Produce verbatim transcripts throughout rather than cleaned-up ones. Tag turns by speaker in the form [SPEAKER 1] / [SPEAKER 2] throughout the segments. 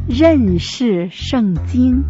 [SPEAKER 1] 认识圣经。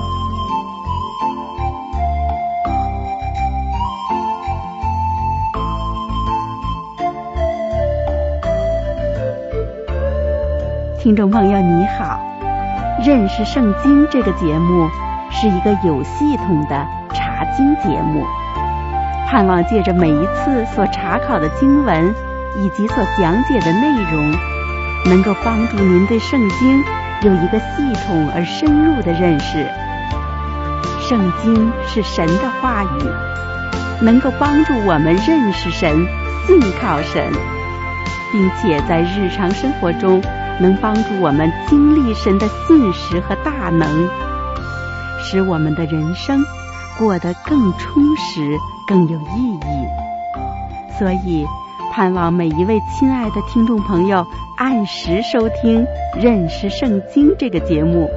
[SPEAKER 1] 听众朋友你好，认识圣经这个节目是一个有系统的查经节目，盼望借着每一次所查考的经文以及所讲解的内容，能够帮助您对圣经有一个系统而深入的认识。圣经是神的话语，能够帮助我们认识神、信靠神，并且在日常生活中能帮助我们经历神的信实和大能，使我们的人生过得更充实、更有意义。所以盼望每一位亲爱的听众朋友按时收听《认识圣经》这个节目。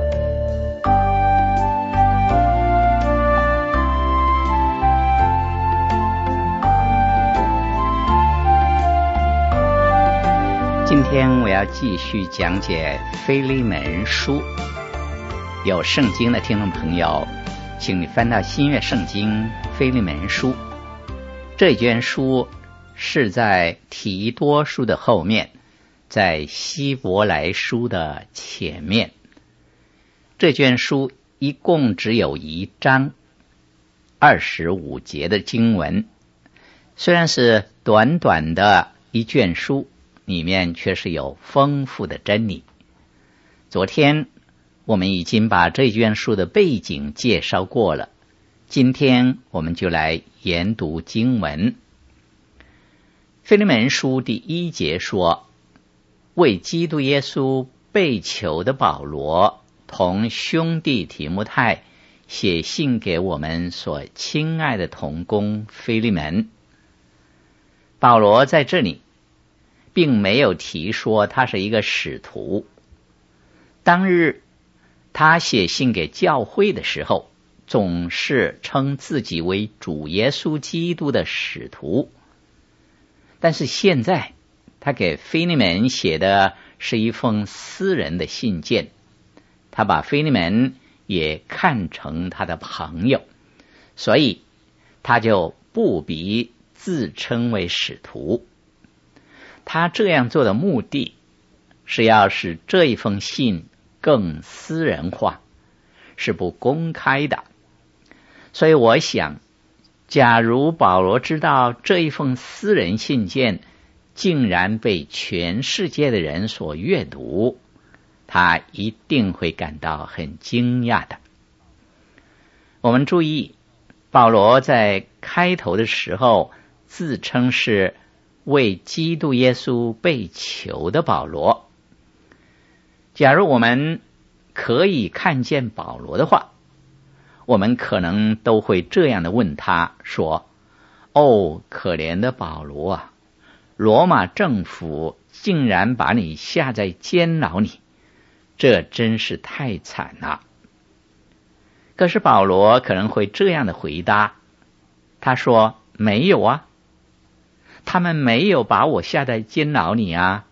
[SPEAKER 2] 今天我要继续讲解腓利门书。有圣经的听众朋友，请你翻到新约圣经腓利门书。这卷书是在提多书的后面，在希伯来书的前面。这卷书一共只有一章二十五节的经文，虽然是短短的一卷书，里面却是有丰富的真理。昨天我们已经把这卷书的背景介绍过了，今天我们就来研读经文。腓利门书第一节说，为基督耶稣被囚的保罗同兄弟提摩太写信给我们所亲爱的同工腓利门。保罗在这里并没有提说他是一个使徒。当日他写信给教会的时候，总是称自己为主耶稣基督的使徒。但是现在他给腓利门写的是一封私人的信件，他把腓利门也看成他的朋友，所以他就不必自称为使徒。他这样做的目的是要使这一封信更私人化，是不公开的。所以我想，假如保罗知道这一封私人信件竟然被全世界的人所阅读，他一定会感到很惊讶的。我们注意，保罗在开头的时候自称是为基督耶稣被囚的保罗。假如我们可以看见保罗的话，我们可能都会这样的问他说，哦，可怜的保罗啊，罗马政府竟然把你下在监牢里，这真是太惨了。可是保罗可能会这样的回答，他说，没有啊，他们没有把我下在监牢里啊。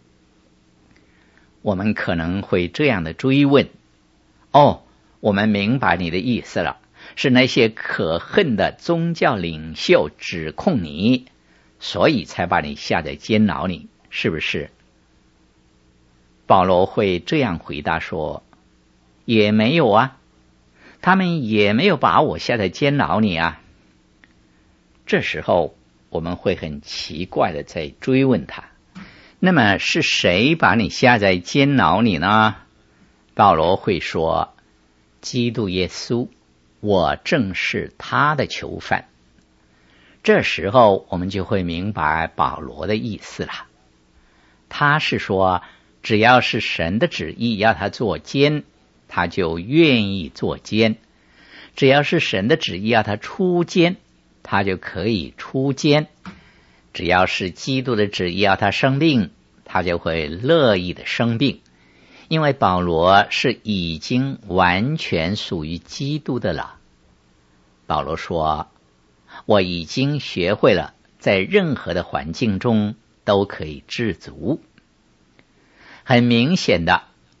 [SPEAKER 2] 我们可能会这样的追问，哦，我们明白你的意思了，是那些可恨的宗教领袖指控你，所以才把你下在监牢里，是不是？保罗会这样回答说，也没有啊，他们也没有把我下在监牢里啊。这时候我们会很奇怪的在追问他，那么是谁把你下在监牢里呢？保罗会说，基督耶稣，我正是他的囚犯。这时候我们就会明白保罗的意思了。他是说，只要是神的旨意要他做监，他就愿意做监；只要是神的旨意要他出监，他就可以出监；只要是基督的旨意要他生病，他就会乐意的生病。因为保罗是已经完全属于基督的了。保罗说，我已经学会了在任何的环境中都可以知足。很明显的，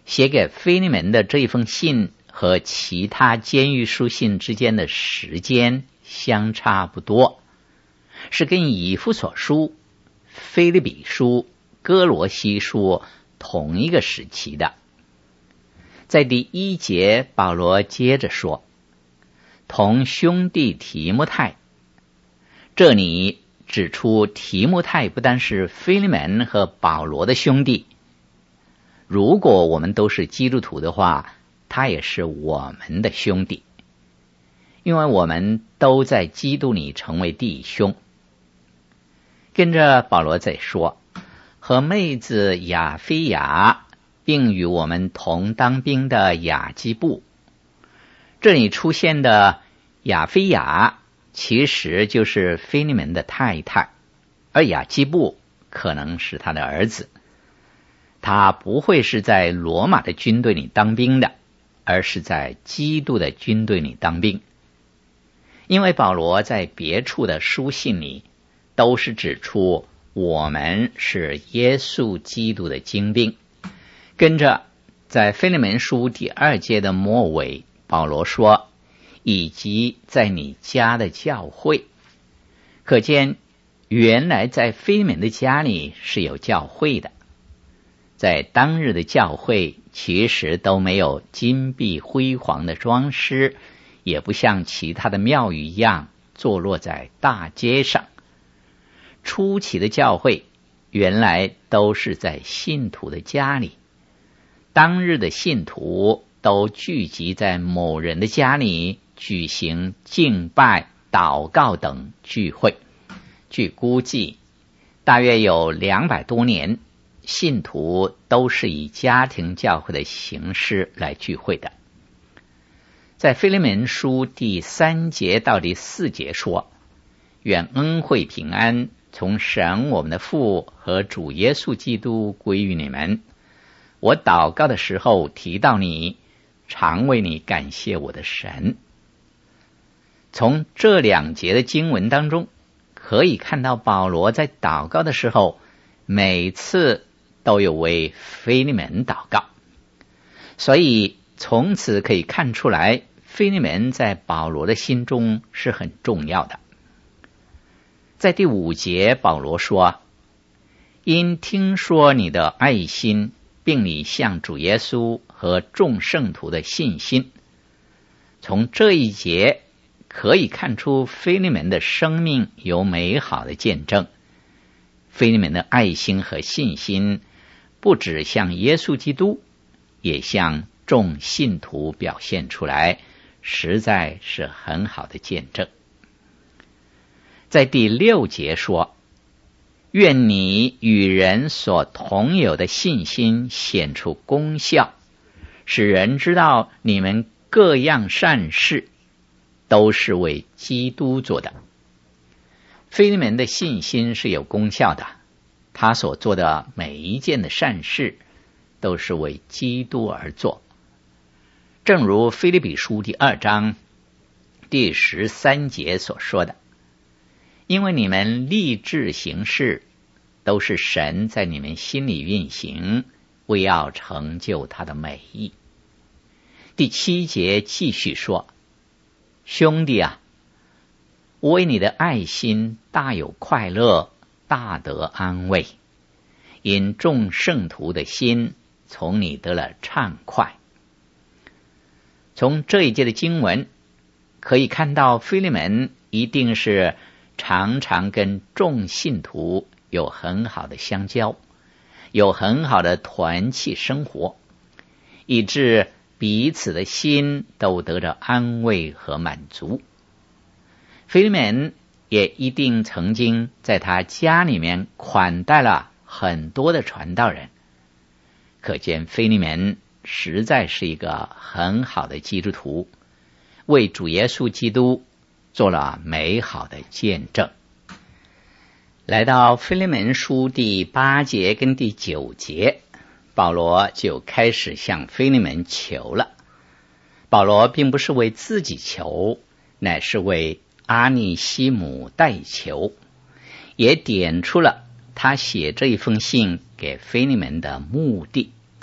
[SPEAKER 2] 写给腓利门的这一封信和其他监狱书信之间的时间相差不多，是跟以弗所书、腓立比书、哥罗西书同一个时期的。在第一节，保罗接着说，同兄弟提摩太，这里指出提摩太不单是腓利门和保罗的兄弟，如果我们都是基督徒的话，他也是我们的兄弟，因为我们都在基督里成为弟兄。跟着保罗再说，和妹子亚非雅，并与我们同当兵的雅基布。这里出现的亚非雅其实就是腓利门的太太，而雅基布可能是他的儿子。他不会是在罗马的军队里当兵的，而是在基督的军队里当兵。因为保罗在别处的书信里都是指出我们是耶稣基督的精兵。跟着在腓利门书第二节的末尾，保罗说，以及在你家的教会。可见原来在腓利门的家里是有教会的。在当日的教会其实都没有金碧辉煌的装饰，也不像其他的庙宇一样坐落在大街上。初期的教会原来都是在信徒的家里，当日的信徒都聚集在某人的家里举行敬拜、祷告等聚会。据估计大约有两百多年，信徒都是以家庭教会的形式来聚会的。在腓利门书第三节到第四节说，愿恩惠平安从神我们的父和主耶稣基督归于你们。我祷告的时候提到你，常为你感谢我的神。从这两节的经文当中可以看到，保罗在祷告的时候每次都有为腓利门祷告，所以从此可以看出来，腓利门在保罗的心中是很重要的。在第五节，保罗说，因听说你的爱心，并你向主耶稣和众圣徒的信心。从这一节可以看出腓利门的生命有美好的见证。腓利门的爱心和信心不只向耶稣基督，也向众信徒表现出来，实在是很好的见证。在第六节说，愿你与人所同有的信心显出功效，使人知道你们各样善事都是为基督做的。腓利门的信心是有功效的，他所做的每一件的善事都是为基督而做。正如腓立比书第二章第十三节所说的，因为你们立志行事，都是神在你们心里运行，为要成就他的美意。第七节继续说，兄弟啊，我为你的爱心大有快乐，大得安慰，因众圣徒的心从你得了畅快。从这一节的经文可以看到，腓利门一定是常常跟众信徒有很好的相交，有很好的团契生活，以致彼此的心都得着安慰和满足。腓利门也一定曾经在他家里面款待了很多的传道人，可见腓利门实在是一个很好的基督徒，为主耶稣基督做了美好的见证。来到腓利门书第八节跟第九节，保罗就开始向腓利门求了。保罗并不是为自己求，乃是为阿尼西姆代求，也点出了他写这一封信给腓利门的目的。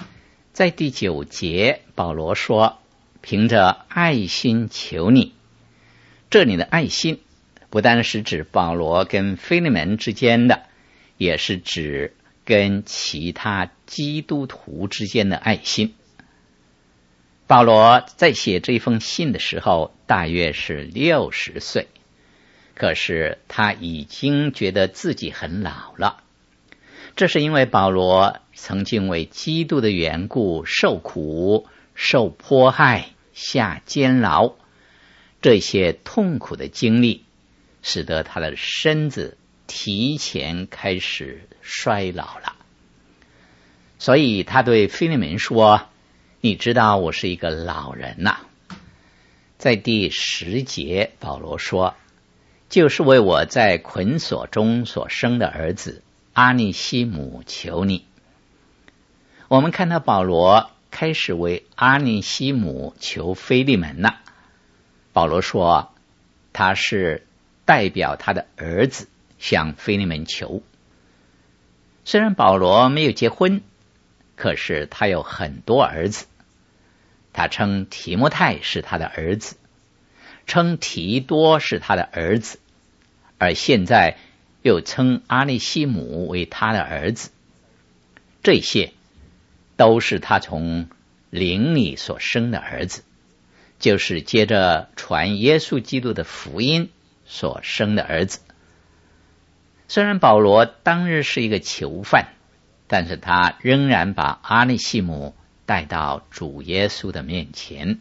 [SPEAKER 2] 在第九节，保罗说，凭着爱心求你。这里的爱心不单是指保罗跟腓利门之间的，也是指跟其他基督徒之间的爱心。保罗在写这封信的时候大约是六十岁，可是他已经觉得自己很老了。这是因为保罗曾经为基督的缘故受苦、受迫害、下监牢，这些痛苦的经历使得他的身子提前开始衰老了。所以他对腓利门说，你知道我是一个老人呐、啊。在第十节，保罗说，就是为我在捆锁中所生的儿子阿尼西姆求你。我们看到保罗开始为阿尼西姆求腓利门了。保罗说，他是代表他的儿子向腓利门求。虽然保罗没有结婚，可是他有很多儿子。他称提摩太是他的儿子，称提多是他的儿子，而现在又称阿尼西姆为他的儿子。这些都是他从灵里所生的儿子，就是接着传耶稣基督的福音所生的儿子。虽然保罗当日是一个囚犯，但是他仍然把阿尼西姆带到主耶稣的面前。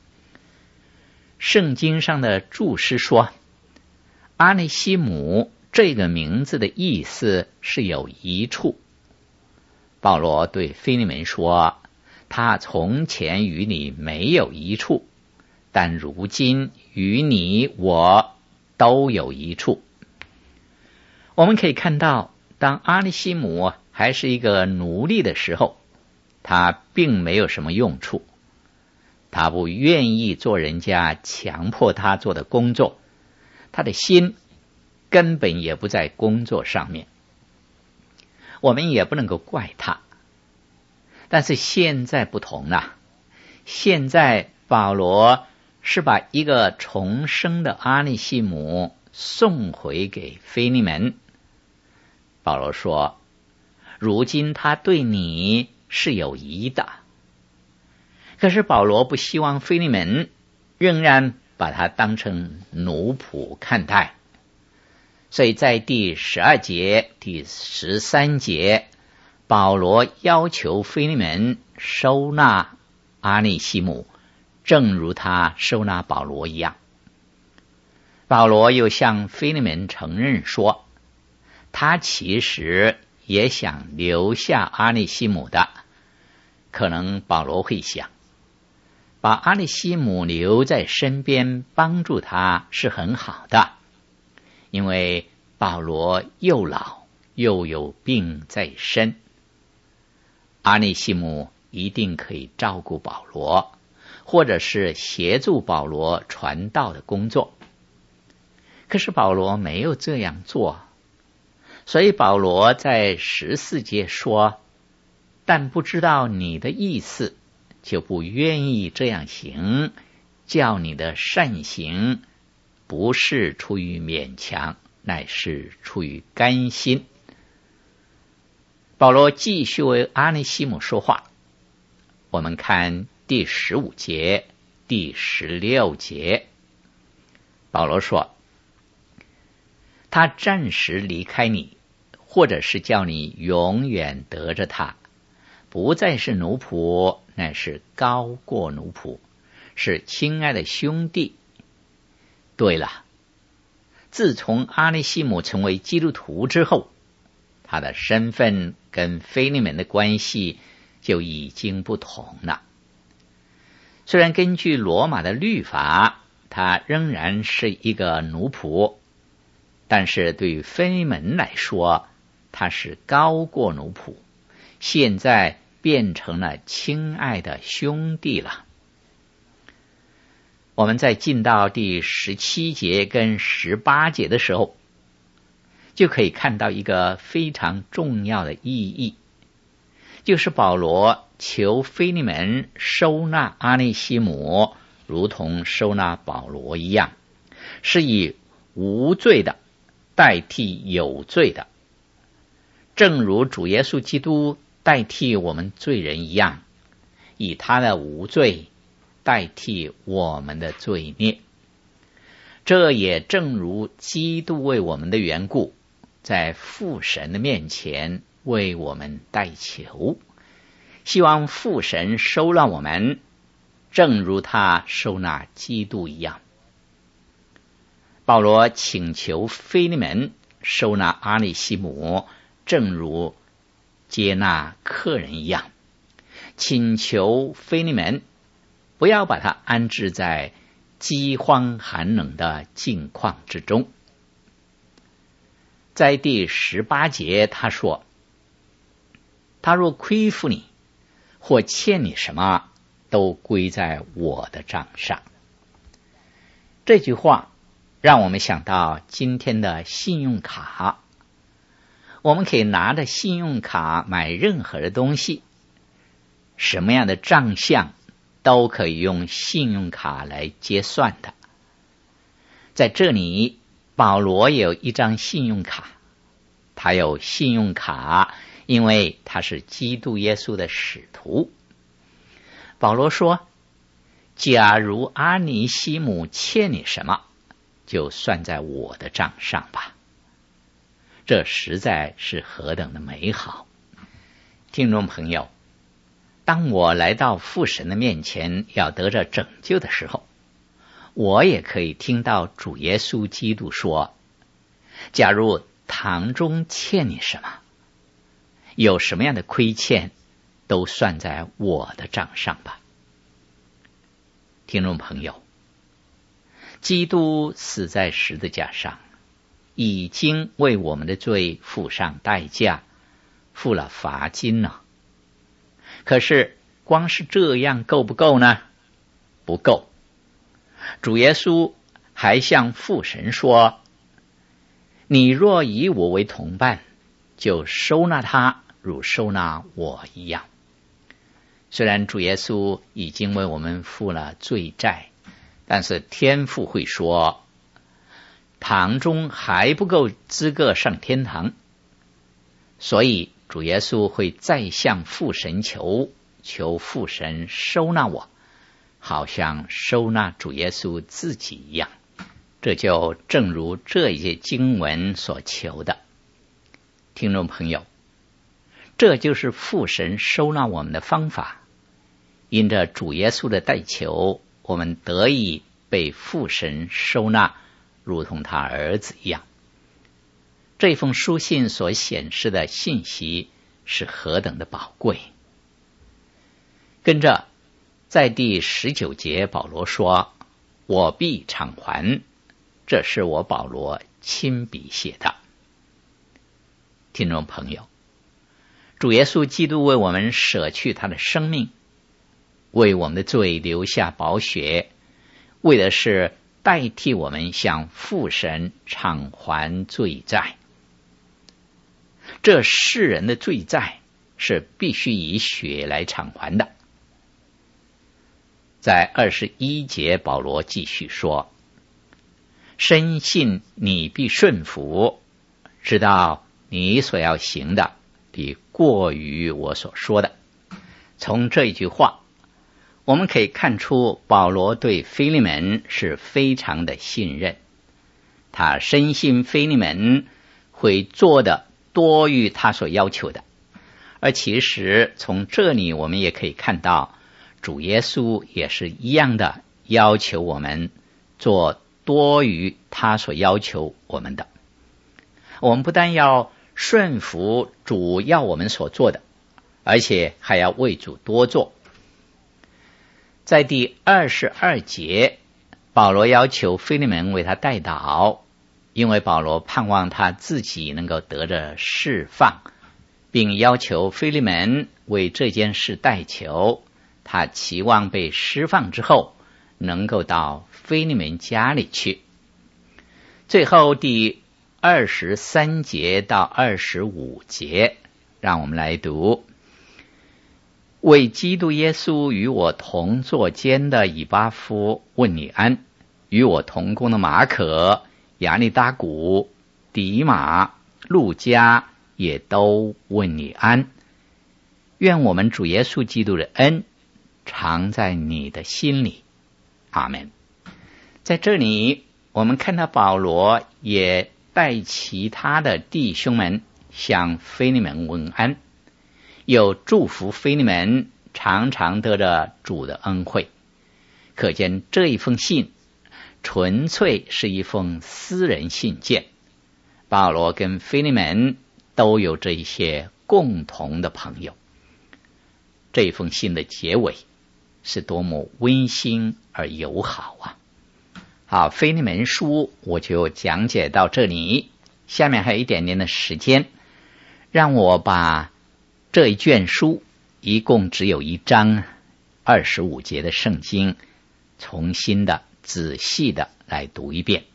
[SPEAKER 2] 圣经上的注释说，阿尼西姆这个名字的意思是有一处。保罗对腓利门说，他从前与你没有一处，但如今与你我都有一处。我们可以看到，当阿尼西姆还是一个奴隶的时候，他并没有什么用处，他不愿意做人家强迫他做的工作，他的心根本也不在工作上面。我们也不能够怪他。但是现在不同了，现在保罗是把一个重生的阿尼西姆送回给腓利门。保罗说，如今他对你是有益的。可是保罗不希望腓利门仍然把他当成奴仆看待，所以在第十二节、第十三节，保罗要求腓利门收纳阿尼西姆，正如他收纳保罗一样。保罗又向腓利门承认说，他其实也想留下阿尼西姆的。可能保罗会想，把阿尼西姆留在身边帮助他是很好的，因为保罗又老又有病在身，阿尼西姆一定可以照顾保罗，或者是协助保罗传道的工作。可是保罗没有这样做，所以保罗在十四节说，但不知道你的意思，就不愿意这样行，叫你的善行不是出于勉强，乃是出于甘心。保罗继续为阿尼西姆说话。我们看第十五节、第十六节，保罗说，他暂时离开你，或者是叫你永远得着他，不再是奴仆，乃是高过奴仆，是亲爱的兄弟。对了，自从阿尼西姆成为基督徒之后，他的身份跟腓利门的关系就已经不同了。虽然根据罗马的律法，他仍然是一个奴仆，但是对于腓利门来说，他是高过奴仆，现在变成了亲爱的兄弟了。我们在进到第十七节跟十八节的时候，就可以看到一个非常重要的意义， 就是保罗求腓利门收纳阿内西姆，如同收纳保罗一样，是以无罪的代替有罪的，正如主耶稣基督代替我们罪人一样，以他的无罪代替我们的罪孽。这也正如基督为我们的缘故，在父神的面前为我们代求，希望父神收纳我们，正如他收纳基督一样。保罗请求腓利门收纳阿里西姆，正如接纳客人一样，请求腓利门不要把他安置在饥荒寒冷的境况之中。在第十八节他说，他若亏负你或欠你什么，都归在我的账上。这句话让我们想到今天的信用卡，我们可以拿着信用卡买任何的东西，什么样的账项都可以用信用卡来结算的。在这里，保罗也有一张信用卡，他有信用卡，因为他是基督耶稣的使徒。保罗说，假如阿尼西姆欠你什么，就算在我的账上吧。这实在是何等的美好。听众朋友，当我来到父神的面前要得着拯救的时候，我也可以听到主耶稣基督说，假如堂中欠你什么，有什么样的亏欠，都算在我的账上吧。听众朋友，基督死在十字架上，已经为我们的罪付上代价，付了罚金了。可是光是这样够不够呢？不够。主耶稣还向父神说，你若以我为同伴，就收纳他如收纳我一样。虽然主耶稣已经为我们付了罪债，但是天父会说，堂中还不够资格上天堂，所以主耶稣会再向父神求，求父神收纳我，好像收纳主耶稣自己一样。这就正如这一节经文所求的。听众朋友，这就是父神收纳我们的方法。因着主耶稣的代求，我们得以被父神收纳，如同他儿子一样。这封书信所显示的信息是何等的宝贵。跟着在第十九节，保罗说，我必偿还，这是我保罗亲笔写的。听众朋友，主耶稣基督为我们舍去他的生命，为我们的罪留下宝血，为的是代替我们向父神偿还罪债。这世人的罪债是必须以血来偿还的。在二十一节，保罗继续说，深信你必顺服，知道你所要行的比过于我所说的。从这一句话，我们可以看出保罗对腓利门是非常的信任，他深信腓利门会做的多于他所要求的。而其实从这里我们也可以看到，主耶稣也是一样的要求我们做多于他所要求我们的。我们不但要顺服主要我们所做的，而且还要为主多做。在第二十二节，保罗要求腓利门为他代祷，因为保罗盼望他自己能够得着释放，并要求腓利门为这件事代求，他期望被释放之后能够到腓利门家里去。最后第二十三节到二十五节，让我们来读。 为基督耶稣与我同坐监的以巴弗问你安，与我同工的马可、亚利达古、底马、路加也都问你安。愿我们主耶稣基督的恩常在你的心里。阿们。在这里我们看到保罗也带其他的弟兄们向腓利门问安，又祝福腓利门常常得着主的恩惠。可见这一封信纯粹是一封私人信件，保罗跟腓利门都有这一些共同的朋友。这一封信的结尾是多么温馨而友好啊！好，腓利门书我就讲解到这里，下面还有一点点的时间，让我把这一卷书一共只有一章二十五节的圣经重新的仔细的来读一遍。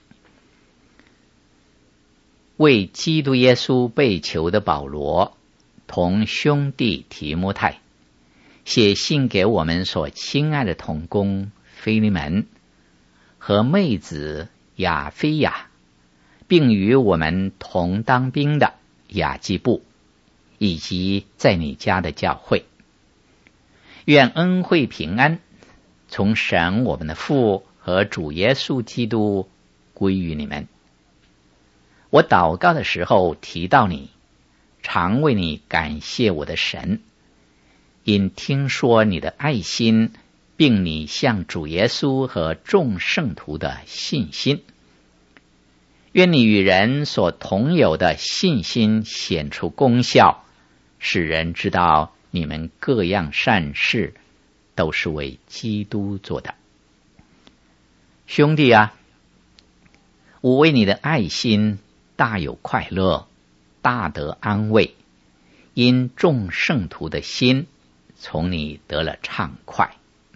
[SPEAKER 2] 为基督耶稣被囚的保罗同兄弟提摩太写信给我们所亲爱的同工腓利门和妹子亚非亚，并与我们同当兵的雅基布，以及在你家的教会。愿恩惠平安从神我们的父和主耶稣基督归于你们。我祷告的时候提到你，常为你感谢我的神，因听说你的爱心，并你向主耶稣和众圣徒的信心。愿你与人所同有的信心显出功效，使人知道你们各样善事都是为基督做的。兄弟啊，我为你的爱心大有快乐，大得安慰，因众圣徒的心从你得了畅快。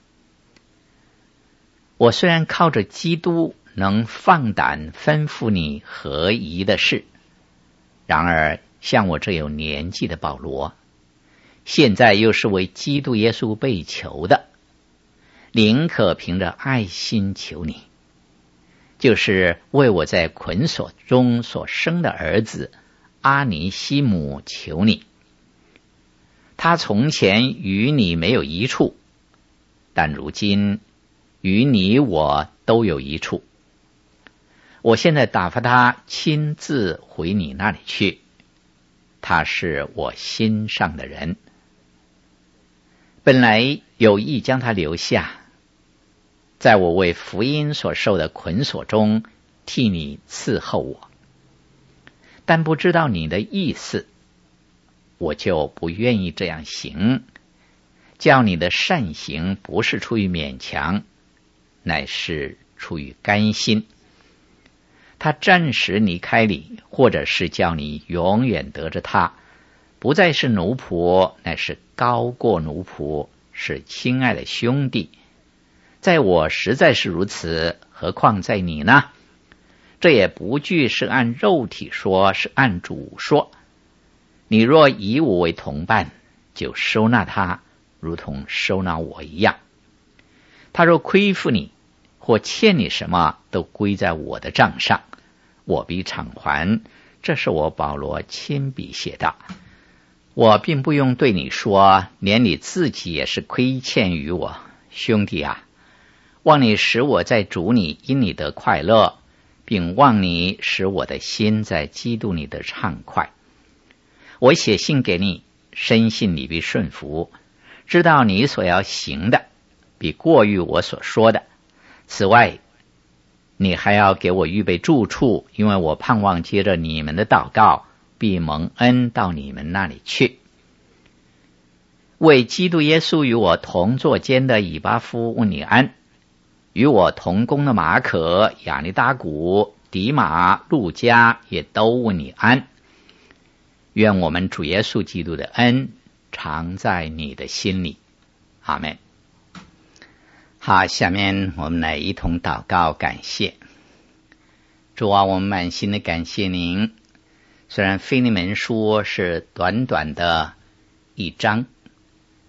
[SPEAKER 2] 我虽然靠着基督能放胆吩咐你合宜的事，然而像我这有年纪的保罗，现在又是为基督耶稣被囚的，宁可凭着爱心求你，就是为我在捆锁中所生的儿子阿尼西姆求你。他从前与你没有一处，但如今与你我都有一处。我现在打发他亲自回你那里去，他是我心上的人。本来有意将他留下，在我为福音所受的捆锁中替你伺候我，但不知道你的意思，我就不愿意这样行，叫你的善行不是出于勉强，乃是出于甘心。他暂时离开你，或者是叫你永远得着他，不再是奴仆，乃是高过奴仆，是亲爱的兄弟。在我实在是如此，何况在你呢？这也不惧是按肉体说，是按主说。你若以我为同伴，就收纳他，如同收纳我一样。他若亏负你，或欠你什么，都归在我的账上，我必偿还。这是我保罗亲笔写的。我并不用对你说，连你自己也是亏欠于我。兄弟啊，望你使我在主里因你得快乐，并望你使我的心在基督里得畅快。我写信给你，深信你必顺服，知道你所要行的比过于我所说的。此外，你还要给我预备住处，因为我盼望接着你们的祷告，必蒙恩到你们那里去。为基督耶稣与我同坐监的以巴弗问你安，与我同工的马可、亚利达古、底马、路加也都问你安。愿我们主耶稣基督的恩常在你的心里。阿们。好，下面我们来一同祷告感谢。主啊，我们满心的感谢您。虽然腓利门书是短短的一章，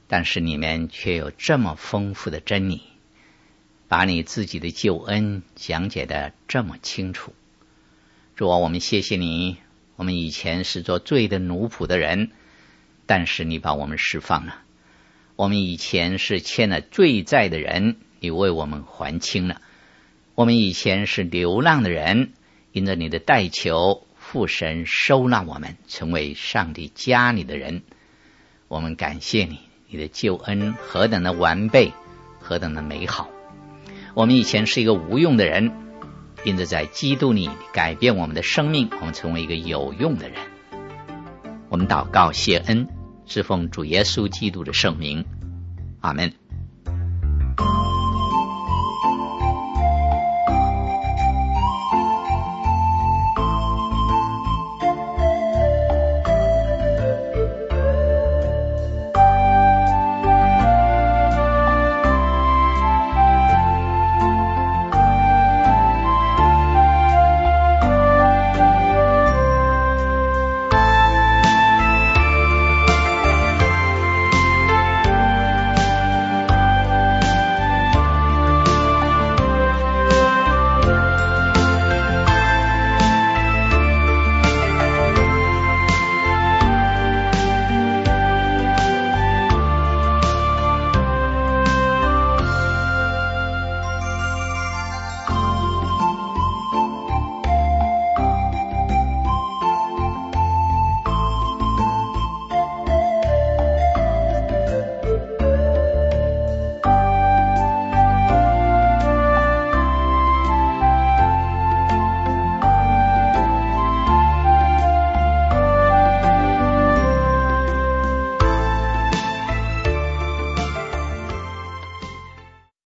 [SPEAKER 2] 但是里面却有这么丰富的真理，把你自己的救恩讲解得这么清楚。主啊，我们谢谢你，我们以前是做罪的奴仆的人，但是你把我们释放了。我们以前是欠了罪债的人，你为我们还清了。我们以前是流浪的人，因着你的代求，父神收纳我们，成为上帝家里的人。我们感谢你，你的救恩何等的完备，何等的美好。我们以前是一个无用的人，因着在基督里改变我们的生命，我们成为一个有用的人。我们祷告谢恩，是奉主耶稣基督的圣名，阿们。